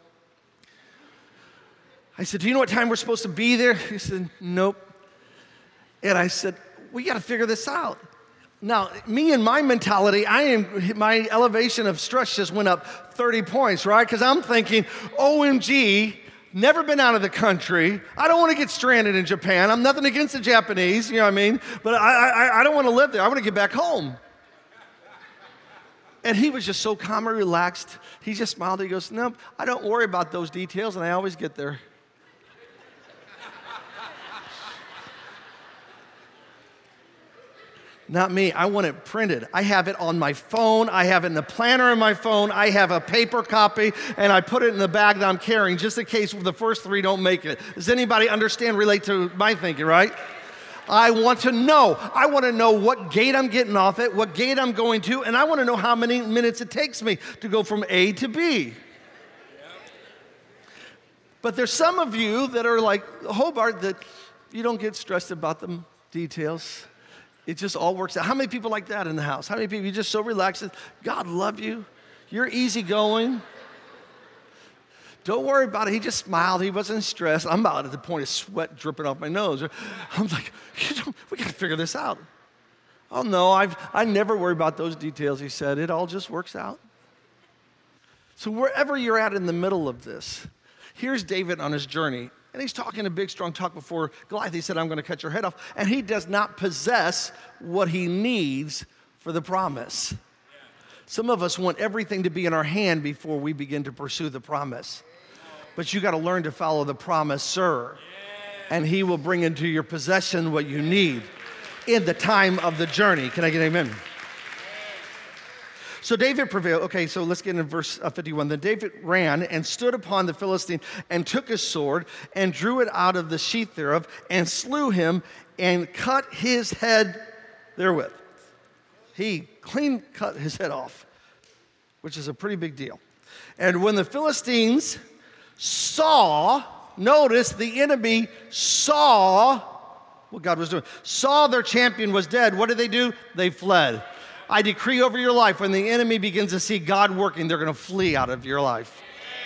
I said, do you know what time we're supposed to be there? He said, nope. And I said, we got to figure this out. Now, me and my mentality, my elevation of stress just went up 30 points, right? Because I'm thinking, OMG, never been out of the country. I don't want to get stranded in Japan. I'm nothing against the Japanese, you know what I mean? But I don't want to live there. I want to get back home. And he was just so calm and relaxed. He just smiled. He goes, nope, I don't worry about those details, and I always get there. Not me. I want it printed. I have it on my phone. I have it in the planner on my phone. I have a paper copy, and I put it in the bag that I'm carrying just in case the first 3 don't make it. Does anybody relate to my thinking, right? I want to know. I want to know what gate I'm getting off at, what gate I'm going to, and I want to know how many minutes it takes me to go from A to B. But there's some of you that are like Hobart that you don't get stressed about the details. It just all works out. How many people like that in the house? How many people, you're just so relaxed, God love you, you're easygoing. Don't worry about it. He just smiled. He wasn't stressed. I'm about at the point of sweat dripping off my nose. I'm like, we got to figure this out. Oh, no, I never worry about those details, he said. It all just works out. So wherever you're at in the middle of this, here's David on his journey. And he's talking a big, strong talk before Goliath. He said, I'm going to cut your head off. And he does not possess what he needs for the promise. Some of us want everything to be in our hand before we begin to pursue the promise. But you got to learn to follow the promiser, and he will bring into your possession what you need in the time of the journey. Can I get an amen? So David prevailed. Okay, so let's get into verse 51. Then David ran and stood upon the Philistine and took his sword and drew it out of the sheath thereof and slew him and cut his head therewith. He clean cut his head off, which is a pretty big deal. And when the Philistines saw, notice the enemy saw what God was doing, saw their champion was dead, what did they do? They fled. I decree over your life, when the enemy begins to see God working, they're going to flee out of your life.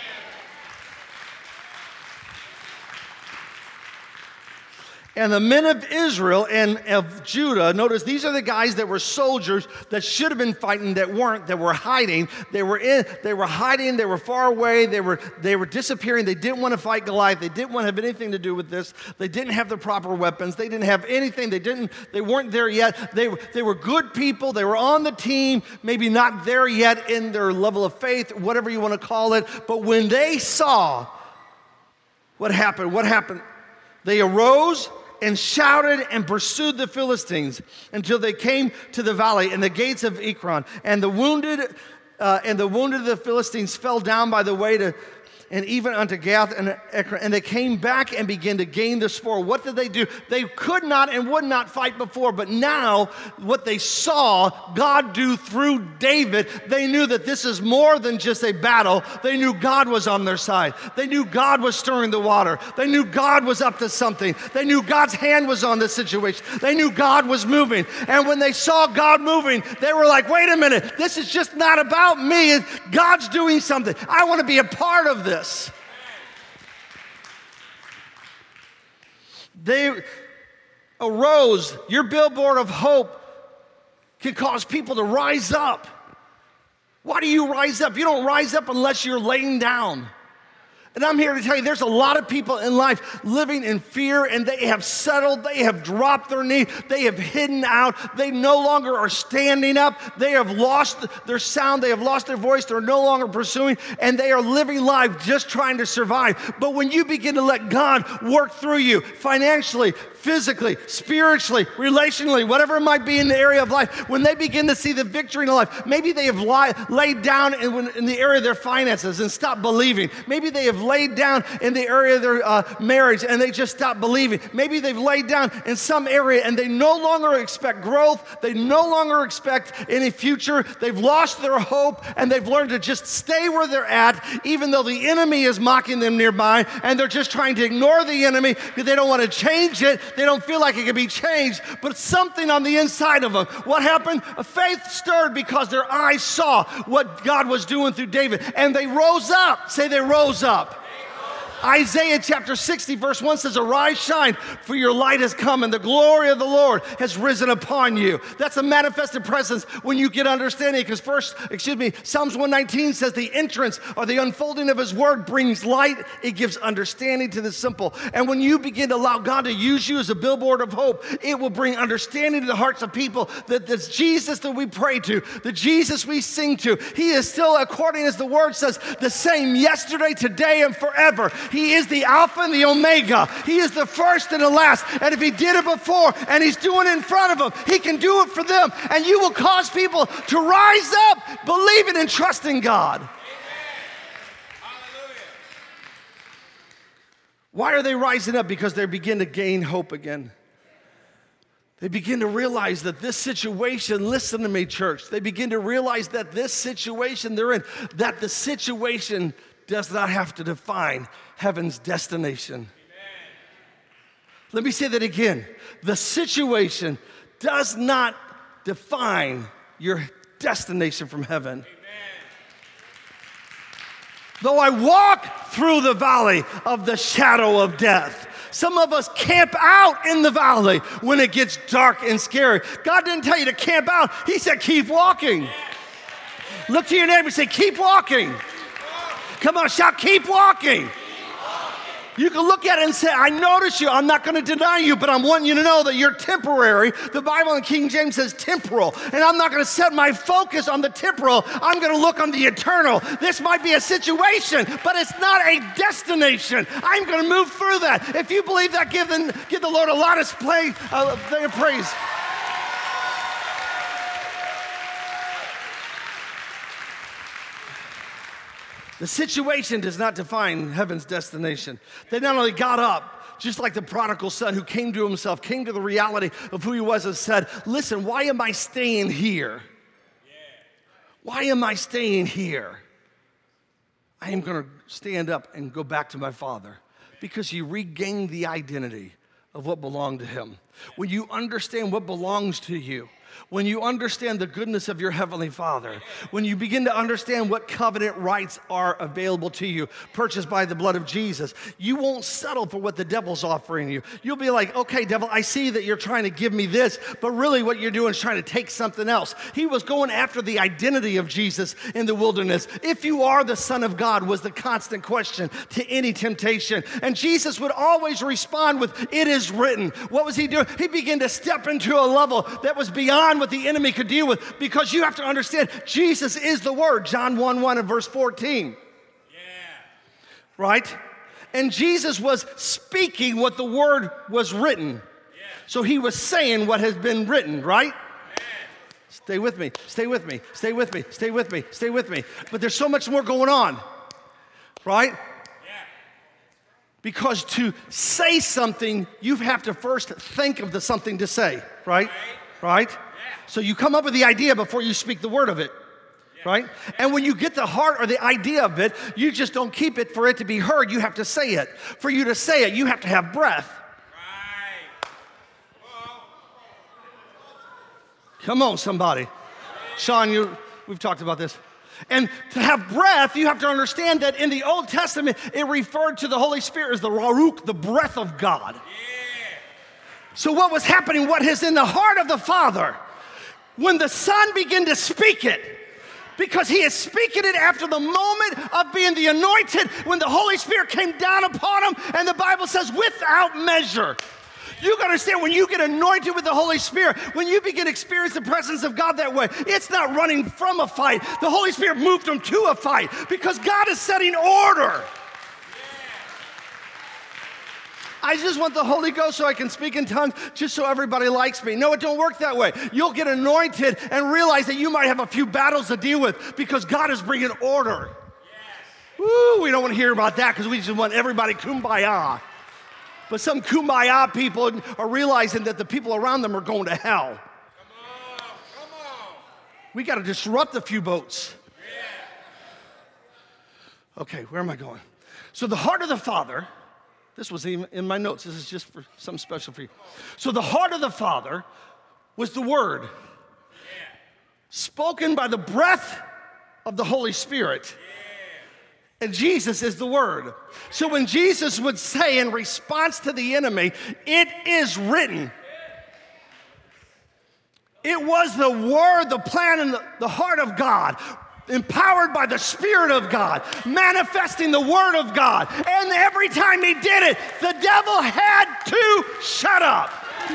And the men of Israel and of Judah, notice these are the guys that were soldiers that should have been fighting, that weren't, that were hiding. They were hiding, they were far away, they were disappearing. They didn't want to fight Goliath. They didn't want to have anything to do with this. They didn't have the proper weapons. They didn't have anything. They weren't there yet. They were good people. They were on the team, maybe not there yet in their level of faith, whatever you want to call it. But when they saw what happened? They arose and shouted and pursued the Philistines until they came to the valley and the gates of Ekron. And the wounded of the Philistines fell down by the way to, and even unto Gath and Ekron. And they came back and began to gain the spoil. What did they do? They could not and would not fight before, but now what they saw God do through David, they knew that this is more than just a battle. They knew God was on their side. They knew God was stirring the water. They knew God was up to something. They knew God's hand was on this situation. They knew God was moving. And when they saw God moving, they were like, wait a minute, this is just not about me. God's doing something. I want to be a part of this. They arose, your billboard of hope can cause people to rise up. Why do you rise up? You don't rise up unless you're laying down. And I'm here to tell you, there's a lot of people in life living in fear, and they have settled, they have dropped their knee, they have hidden out, they no longer are standing up, they have lost their sound, they have lost their voice, they're no longer pursuing, and they are living life just trying to survive. But when you begin to let God work through you financially, physically, spiritually, relationally, whatever it might be in the area of life, when they begin to see the victory in life, maybe they have laid down in the area of their finances and stopped believing. Maybe they have laid down in the area of their marriage and they just stopped believing. Maybe they've laid down in some area and they no longer expect growth. They no longer expect any future. They've lost their hope and they've learned to just stay where they're at, even though the enemy is mocking them nearby, and they're just trying to ignore the enemy because they don't want to change it. They don't feel like it can be changed, but something on the inside of them. What happened? A faith stirred because their eyes saw what God was doing through David, and they rose up. Say they rose up. Isaiah chapter 60 verse 1 says, "Arise, shine, for your light has come, and the glory of the Lord has risen upon you." That's a manifested presence when you get understanding, because Psalms 119 says the entrance or the unfolding of his word brings light. It gives understanding to the simple. And when you begin to allow God to use you as a billboard of hope, it will bring understanding to the hearts of people that this Jesus that we pray to, the Jesus we sing to, he is still, according as the word says, the same yesterday, today, and forever. He is the Alpha and the Omega. He is the first and the last. And if he did it before and he's doing it in front of them, he can do it for them. And you will cause people to rise up, believing and trusting God. Why are they rising up? Because they begin to gain hope again. They begin to realize that this situation, listen to me, church, they begin to realize that this situation they're in, that the situation does not have to define heaven's destination. Amen. Let me say that again. The situation does not define your destination from heaven. Amen. Though I walk through the valley of the shadow of death. Some of us camp out in the valley when it gets dark and scary. God didn't tell you to camp out. He said, keep walking. Look to your neighbor and say, keep walking. Come on, shout, keep walking. You can look at it and say, I notice you. I'm not going to deny you, but I'm wanting you to know that you're temporary. The Bible in King James says temporal, and I'm not going to set my focus on the temporal. I'm going to look on the eternal. This might be a situation, but it's not a destination. I'm going to move through that. If you believe that, give the Lord a lot of praise. The situation does not define heaven's destination. They not only got up, just like the prodigal son who came to himself, came to the reality of who he was and said, listen, why am I staying here? Why am I staying here? I am going to stand up and go back to my father, because he regained the identity of what belonged to him. When you understand what belongs to you, when you understand the goodness of your Heavenly Father, when you begin to understand what covenant rights are available to you, purchased by the blood of Jesus, you won't settle for what the devil's offering you. You'll be like, okay, devil, I see that you're trying to give me this, but really what you're doing is trying to take something else. He was going after the identity of Jesus in the wilderness. If you are the Son of God was the constant question to any temptation. And Jesus would always respond with, it is written. What was he doing? He began to step into a level that was beyond what the enemy could deal with, because you have to understand Jesus is the Word. John 1:1 and verse 14. Right? And Jesus was speaking what the Word was written. So he was saying what has been written, right? Stay with me, stay with me, stay with me, stay with me, stay with me. But there's so much more going on, right? Because to say something, you have to first think of the something to say, right? Right? So you come up with the idea before you speak the word of it, right? And when you get the heart or the idea of it, you just don't keep it for it to be heard. You have to say it. For you to say it, you have to have breath. Come on, somebody. Sean, we've talked about this. And to have breath, you have to understand that in the Old Testament, it referred to the Holy Spirit as the Ruach, the breath of God. So what was happening, what is in the heart of the Father, when the Son began to speak it. Because he is speaking it after the moment of being the anointed, when the Holy Spirit came down upon him, and the Bible says, without measure. You got to understand, when you get anointed with the Holy Spirit, when you begin to experience the presence of God that way, it's not running from a fight. The Holy Spirit moved them to a fight because God is setting order. I just want the Holy Ghost so I can speak in tongues just so everybody likes me. No, it don't work that way. You'll get anointed and realize that you might have a few battles to deal with because God is bringing order. Yes. Woo, we don't want to hear about that because we just want everybody kumbaya. But some kumbaya people are realizing that the people around them are going to hell. Come on. We got to disrupt a few boats. Yeah. Okay, where am I going? So the heart of the Father... This was in my notes. This is just for something special for you. So the heart of the Father was the Word, spoken by the breath of the Holy Spirit. And Jesus is the Word. So when Jesus would say in response to the enemy, it is written, it was the Word, the plan, and the heart of God, empowered by the Spirit of God, manifesting the Word of God. And every time he did it, the devil had to shut up.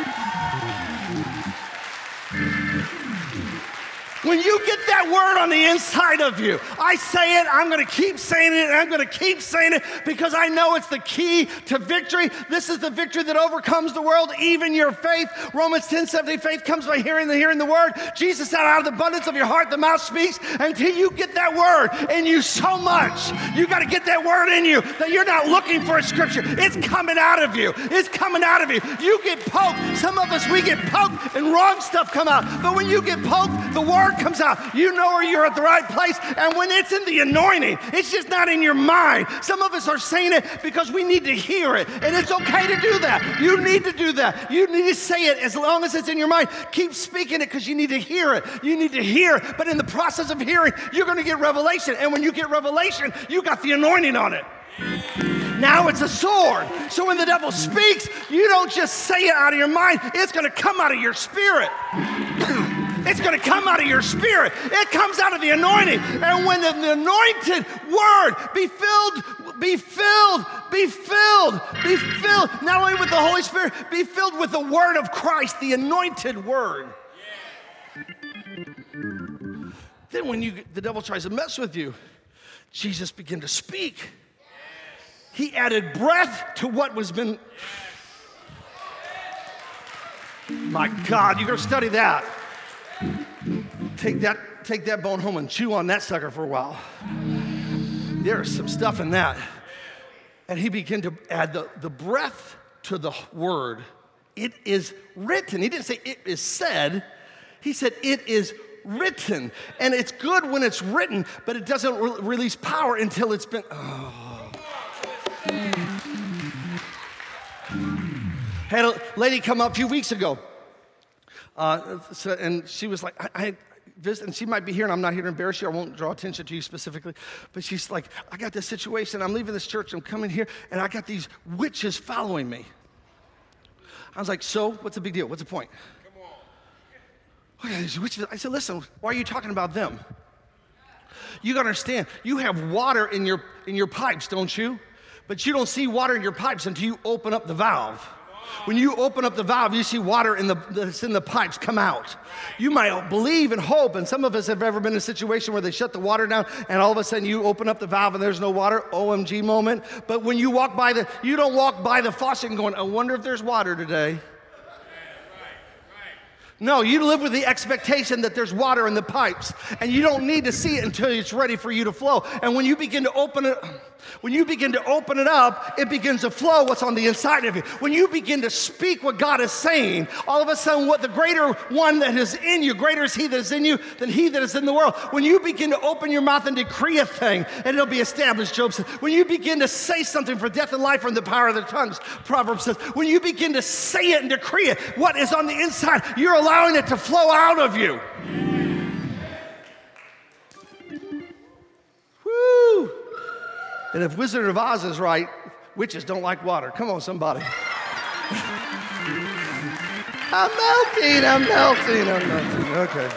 When you get that word on the inside of you, I say it, I'm going to keep saying it, and I'm going to keep saying it because I know it's the key to victory. This is the victory that overcomes the world, even your faith. Romans 10:17, faith comes by hearing the word. Jesus said, out of the abundance of your heart, the mouth speaks. Until you get that word in you so much, you got to get that word in you that you're not looking for a scripture. It's coming out of you. It's coming out of you. You get poked. Some of us, we get poked and wrong stuff come out. But when you get poked, the word comes out. You know you're at the right place. And when it's in the anointing, it's just not in your mind. Some of us are saying it because we need to hear it. And it's okay to do that. You need to do that. You need to say it as long as it's in your mind. Keep speaking it because you need to hear it. You need to hear. But in the process of hearing, you're going to get revelation. And when you get revelation, you got the anointing on it. Now it's a sword. So when the devil speaks, you don't just say it out of your mind. It's going to come out of your spirit. It's going to come out of your spirit. It comes out of the anointing. And when the anointed word, be filled, not only with the Holy Spirit, be filled with the word of Christ, the anointed word. Then when the devil tries to mess with you, Jesus began to speak. He added breath to what was been. My God, you're going to study that. Take that bone home and chew on that sucker for a while. There's some stuff in that. And he began to add the breath to the word. It is written. He didn't say it is said. He said it is written. And it's good when it's written, but it doesn't release power until it's been. Had a lady come up a few weeks ago. And she was like, I visit, and she might be here, and I'm not here to embarrass you. I won't draw attention to you specifically. But she's like, I got this situation. I'm leaving this church. I'm coming here, and I got these witches following me. I was like, so what's the big deal? What's the point? Come on. Okay, these witches. I said, listen, why are you talking about them? You got to understand, you have water in your pipes, don't you? But you don't see water in your pipes until you open up the valve. When you open up the valve, you see water that's in the pipes come out. You might believe and hope, and some of us have ever been in a situation where they shut the water down, and all of a sudden you open up the valve and there's no water, OMG moment. But when you walk by you don't walk by the faucet and going, I wonder if there's water today. No, you live with the expectation that there's water in the pipes, and you don't need to see it until it's ready for you to flow. And when you begin to open it up, it begins to flow what's on the inside of you. When you begin to speak what God is saying, all of a sudden what the greater one that is in you, greater is he that is in you than he that is in the world. When you begin to open your mouth and decree a thing, and it'll be established, Job says. When you begin to say something, for death and life are in the power of the tongues, Proverbs says. When you begin to say it and decree it, what is on the inside, you're allowing it to flow out of you. Woo! And if Wizard of Oz is right, witches don't like water. Come on, somebody. I'm melting. Okay.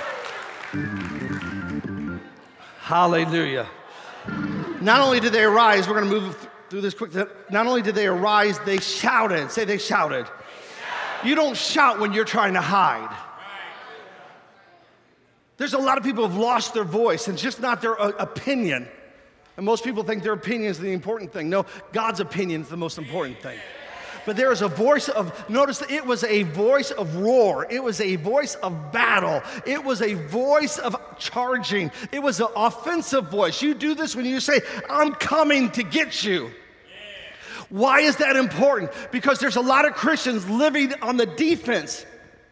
Hallelujah. Not only did they arise, we're going to move through this quick. Not only did they arise, they shouted. Say they shouted. You don't shout when you're trying to hide. There's a lot of people who have lost their voice and just not their opinion. And most people think their opinion is the important thing. No, God's opinion is the most important thing. But there is a voice of, notice it was a voice of roar. It was a voice of battle. It was a voice of charging. It was an offensive voice. You do this when you say, I'm coming to get you. Why is that important? Because there's a lot of Christians living on the defense.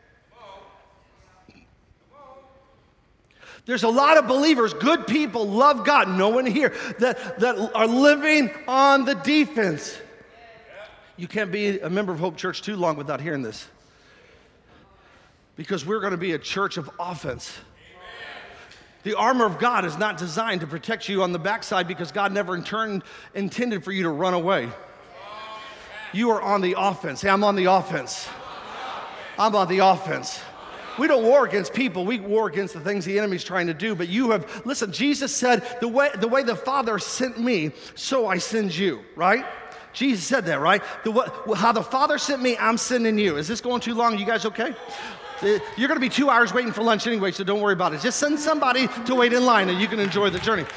There's a lot of believers, good people, love God, no one here, that are living on the defense. You can't be a member of Hope Church too long without hearing this. Because we're going to be a church of offense. The armor of God is not designed to protect you on the backside because God never in turn intended for you to run away. You are on the offense. Say, I'm on the offense. I'm on the offense. We don't war against people. We war against the things the enemy's trying to do. But you have, listen, Jesus said, the way the Father sent me, so I send you, right? Jesus said that, right? How the Father sent me, I'm sending you. Is this going too long? You guys okay? You're going to be 2 hours waiting for lunch anyway, so don't worry about it. Just send somebody to wait in line and you can enjoy the journey.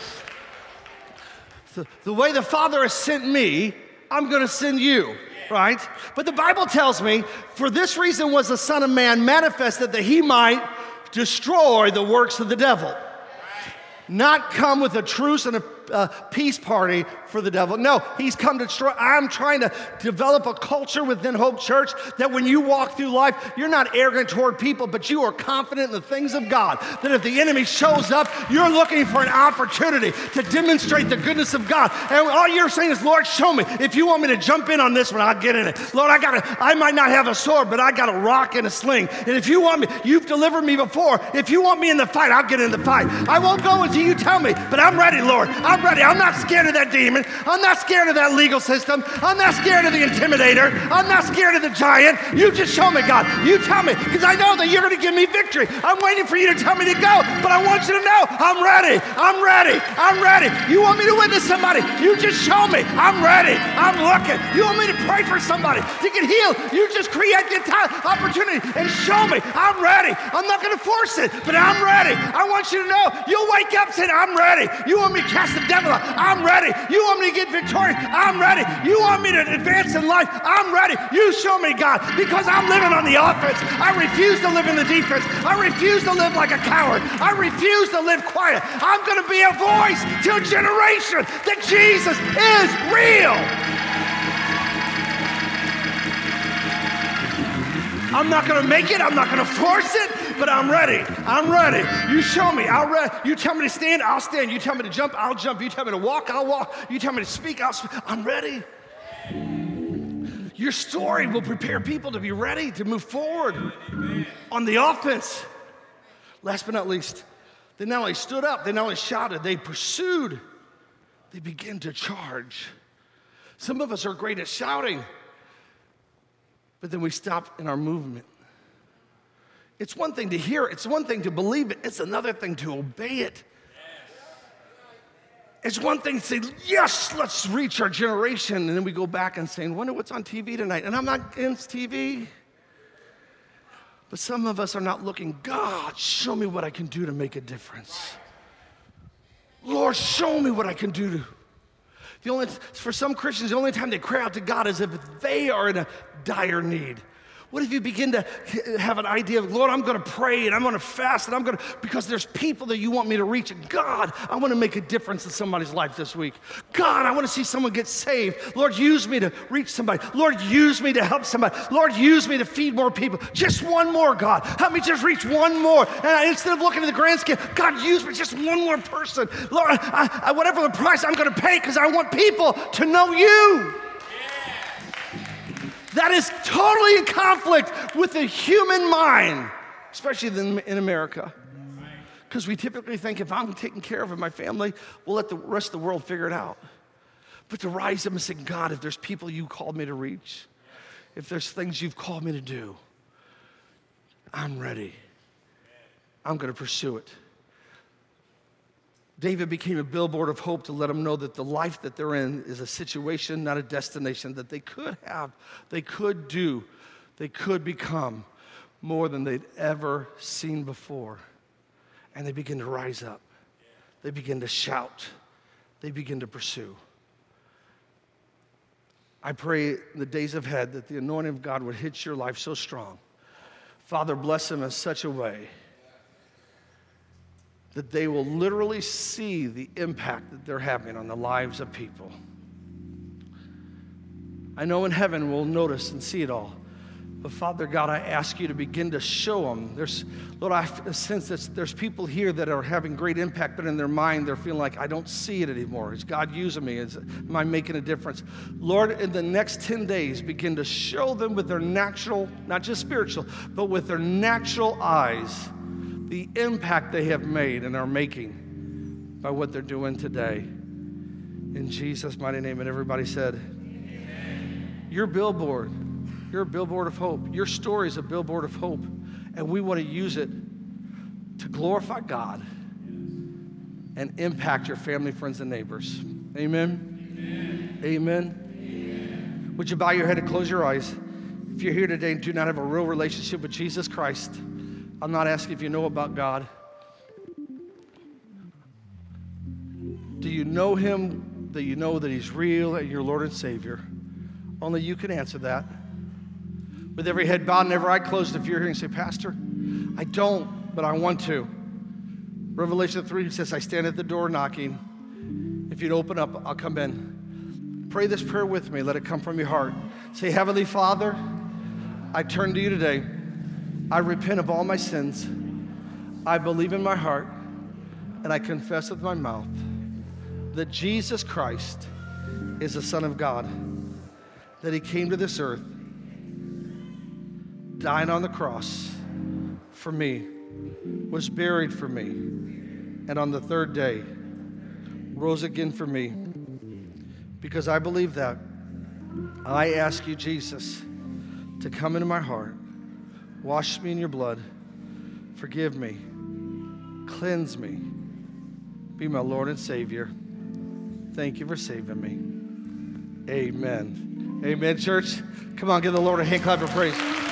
The way the Father has sent me, I'm going to send you, right? But the Bible tells me, for this reason was the Son of Man manifested that he might destroy the works of the devil. Not come with a truce and a peace party for the devil. No, he's come to destroy. I'm trying to develop a culture within Hope Church that when you walk through life, you're not arrogant toward people, but you are confident in the things of God. That if the enemy shows up, you're looking for an opportunity to demonstrate the goodness of God. And all you're saying is, Lord, show me. If you want me to jump in on this one, I'll get in it. Lord, I might not have a sword, but I got a rock and a sling. And if you want me, you've delivered me before. If you want me in the fight, I'll get in the fight. I won't go until you tell me, but I'm ready, Lord. I'm ready. I'm not scared of that demon. I'm not scared of that legal system. I'm not scared of the intimidator. I'm not scared of the giant. You just show me, God. You tell me, because I know that you're going to give me victory. I'm waiting for you to tell me to go, but I want you to know I'm ready. I'm ready. I'm ready. You want me to witness somebody? You just show me. I'm ready. I'm looking. You want me to pray for somebody to get healed? You just create the opportunity and show me. I'm ready. I'm not going to force it, but I'm ready. I want you to know you'll wake up saying, I'm ready. You want me to cast the devil out? I'm ready. You want me to get victorious? I'm ready. You want me to advance in life? I'm ready. You show me, God, because I'm living on the offense. I refuse to live in the defense. I refuse to live like a coward. I refuse to live quiet. I'm going to be a voice to a generation that Jesus is real. I'm not going to make it. I'm not going to force it. But I'm ready. I'm ready. You show me. You tell me to stand, I'll stand. You tell me to jump, I'll jump. You tell me to walk, I'll walk. You tell me to speak, I'll speak. I'm ready. Your story will prepare people to be ready to move forward on the offense. Last but not least, they not only stood up, they not only shouted, they pursued. They began to charge. Some of us are great at shouting, but then we stop in our movement. It's one thing to hear it. It's one thing to believe it. It's another thing to obey it. It's one thing to say, yes, let's reach our generation. And then we go back and say, wonder what's on TV tonight. And I'm not against TV. But some of us are not looking, God, show me what I can do to make a difference. Lord, show me what I can do. For some Christians, the only time they cry out to God is if they are in a dire need. What if you begin to have an idea of, Lord, I'm going to pray and I'm going to fast and because there's people that you want me to reach. And God, I want to make a difference in somebody's life this week. God, I want to see someone get saved. Lord, use me to reach somebody. Lord, use me to help somebody. Lord, use me to feed more people. Just one more, God. Help me just reach one more. And instead of looking at the grand scheme, God, use me just one more person. Lord, whatever the price I'm going to pay because I want people to know you. That is totally in conflict with the human mind, especially in America. Because we typically think if I'm taking care of my family, we'll let the rest of the world figure it out. But to rise up and say, God, if there's people you called me to reach, if there's things you've called me to do, I'm ready. I'm going to pursue it. David became a billboard of hope to let them know that the life that they're in is a situation, not a destination, that they could have, they could do, they could become more than they'd ever seen before. And they begin to rise up. They begin to shout. They begin to pursue. I pray in the days ahead that the anointing of God would hit your life so strong. Father, bless them in such a way that they will literally see the impact that they're having on the lives of people. I know in heaven we'll notice and see it all. But Father God, I ask you to begin to show them. Lord, I sense that there's people here that are having great impact, but in their mind they're feeling like, I don't see it anymore. Is God using me? Am I making a difference? Lord, in the next 10 days, begin to show them with their natural, not just spiritual, but with their natural eyes, the impact they have made and are making by what they're doing today. In Jesus' mighty name. And everybody said, Amen. Your billboard. You're a billboard of hope. Your story is a billboard of hope. And we want to use it to glorify God and impact your family, friends, and neighbors. Amen? Amen? Amen. Would you bow your head and close your eyes? If you're here today and do not have a real relationship with Jesus Christ, I'm not asking if you know about God. Do you know him? Do you know that he's real and your Lord and Savior? Only you can answer that. With every head bowed and every eye closed, if you're here and say, Pastor, I don't, but I want to. Revelation 3 says, I stand at the door knocking. If you'd open up, I'll come in. Pray this prayer with me. Let it come from your heart. Say, Heavenly Father, I turn to you today. I repent of all my sins. I believe in my heart, and I confess with my mouth that Jesus Christ is the Son of God, that he came to this earth, died on the cross for me, was buried for me, and on the third day rose again for me. Because I believe that, I ask you, Jesus, to come into my heart, wash me in your blood, forgive me, cleanse me, be my Lord and Savior. Thank you for saving me. Amen. Amen, church. Come on, give the Lord a hand clap of praise.